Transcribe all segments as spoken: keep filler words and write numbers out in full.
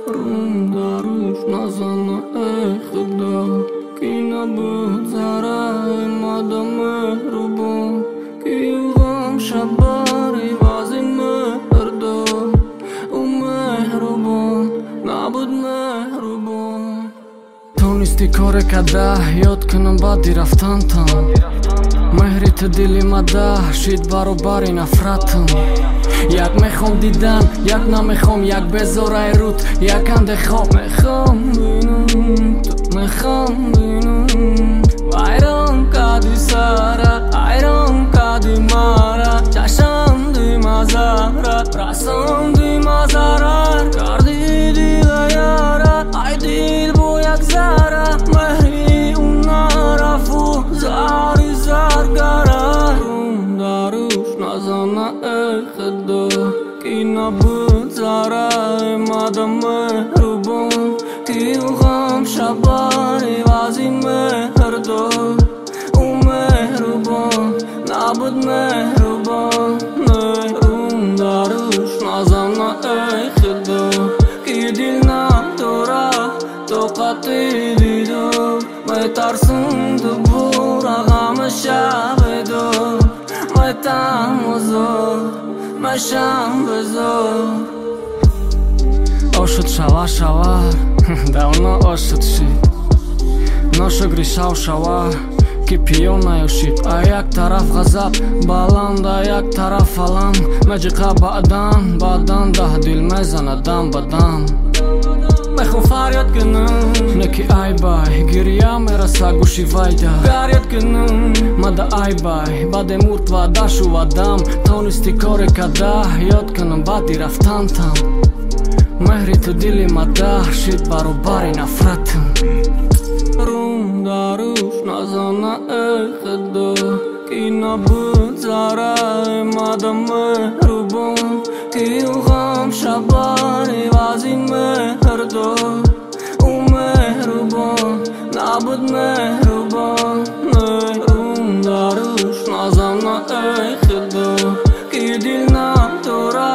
روم دروش نزنه ای خدا کی نبود ذره مادم مهربون کی یوغم شباری وازی مهردو او مهربون نبود مهربون تو نیستی کار کده یاد کنم بعدی رفتن تن مهری تو دلی مده شید برابری نفرتم یک میخوام دیدن یک نمیخوام یک بذاره رود یک اندخوام میخوام بینم تو میخوام بینم ویران کدی سره ایران کدی مره چشم دی مزاره رسم دی مزاره کردی دیل یاره ای دیل بو یک زره مهری اون نرفو زاری زرگره روم دروش نزنه ای خدا کی نبود ذره مادم مهربون کی یوغم شباری وازی مهردو او مهربون نبود مهربون روم دروش نزنه ای خدا کی دل نداره طاقتی دیدو میترسم دوباره غم شب دو میتم بزرگ مشم بزرگ آشد شوه شوه давно آشد شید ناشگری شو شوه که پیو نیوشید یک طرف غضب بلند یک طرف علم مجقه بعدن بعدن ده دل میزنه دم بدم میخوام فریاد کنم نکی ای بای گریه میرسه گوشی ویده فریاد کنم مده ای بای بعد مرد وعده شودم تو نیستی کار کده یاد کنم بعدی رفتن تم مهری تو دلی مده شید برابری نفرتم روم دروش نزنه ای خدا کی نبود ذره مادم مهربون کی یوغم شباری وازی مهردو او مهربون نبود مهربون روم دروش نزنه ای خدا کی دل نداره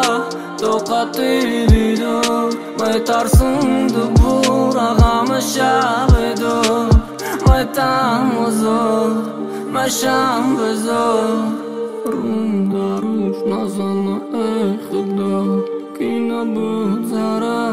طاقتی دیدو میترسم دوباره غم شب دو میتم بزرگ مشم بزرگ روم دروش نزنه ای خدا کی نبود ذره